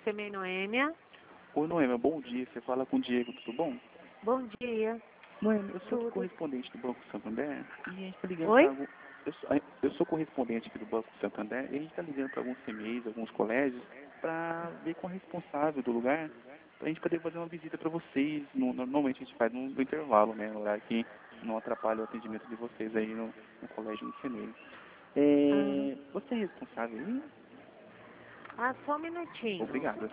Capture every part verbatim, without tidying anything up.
Semei Noêmia. Oi, Noêmia, bom dia. Você fala com o Diego, tudo bom? Bom dia. Noêmia, eu sou Tudo. correspondente do Banco Santander e a gente está ligando Oi? para algum... Eu sou, eu sou correspondente aqui do Banco Santander e a gente está ligando para alguns C M Es, alguns colégios, para ver com a responsável do lugar, para a gente poder fazer uma visita para vocês. No, normalmente a gente faz no, no intervalo, né? No horário que não atrapalha o atendimento de vocês aí no, no colégio, no C M E. É, Ah, você é responsável aí? ah, só um minutinho. Obrigado.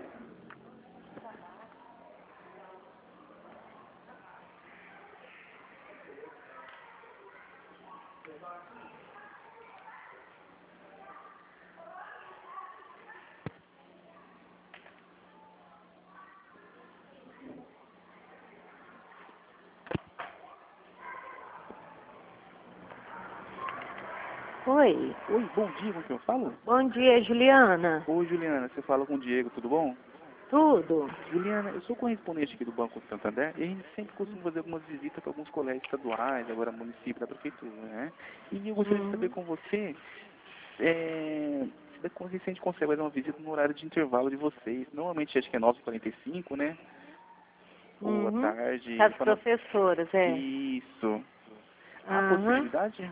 Oi. Oi, bom dia, com quem eu falo? Bom dia, Juliana. Oi, Juliana, você fala com o Diego, tudo bom? Tudo? Juliana, eu sou correspondente aqui do Banco Santander e a gente sempre costuma fazer algumas visitas para alguns colégios estaduais, agora município da prefeitura, né? E eu gostaria de saber Hum, com você é, se da- se a gente consegue fazer uma visita no horário de intervalo de vocês. Normalmente acho que é nove e quarenta e cinco, né? Ou à uhum. tarde. As pra não- professoras, é. Isso. Há Aham. possibilidade?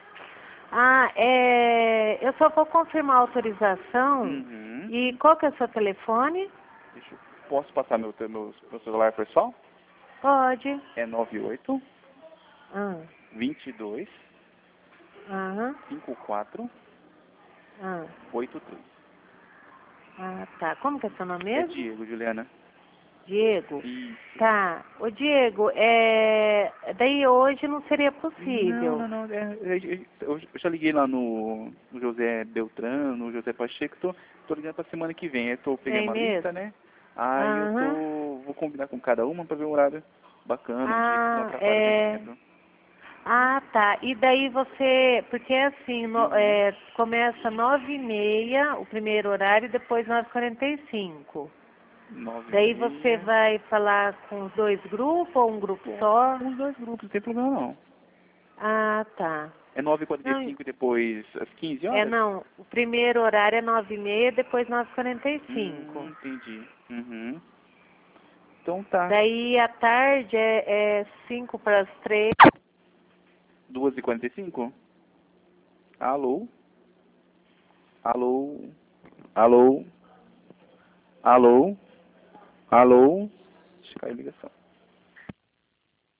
Ah, é... Eu só vou confirmar a autorização. Uhum. E qual que é o seu telefone? Deixa eu- Posso passar meu, te- meu, meu celular pessoal? Pode. É nove oito, Ah, vinte e dois, aham. cinquenta e quatro, Ah, oitenta e três. ah, tá. Como que é seu nome É mesmo? Diego, Juliana. Diego. Isso. Tá. Ô, Diego, é... daí hoje não seria Não, possível. não, não. É, é, é, eu eu já liguei lá no, no José Beltrano, no José Pacheco, tô, tô ligando pra semana que vem. Eu tô, peguei Tem uma lista, mesmo? né? Aí eu Aham. tô. Vou combinar com cada uma pra ver um horário bacana, um dia que não Ah, atrapalha o é... atendimento. Ah, tá. E daí você... Porque assim, no- Uhum. é, começa nove e meia, o primeiro horário, e depois nove e quarenta e cinco. Nove e Daí você meia. vai falar com os dois grupos ou um grupo Bom, só? os dois grupos, não tem problema não. Ah, tá. É nove e quarenta e Não, cinco e depois às quinze é horas? não. O primeiro horário é nove e meia, depois nove e quarenta e Hum, cinco. entendi. Uhum. Então tá. Daí à tarde é, é cinco para as três. Duas e quarenta e cinco? Alô? Alô? Alô? Alô? Alô? Acho que caiu a ligação.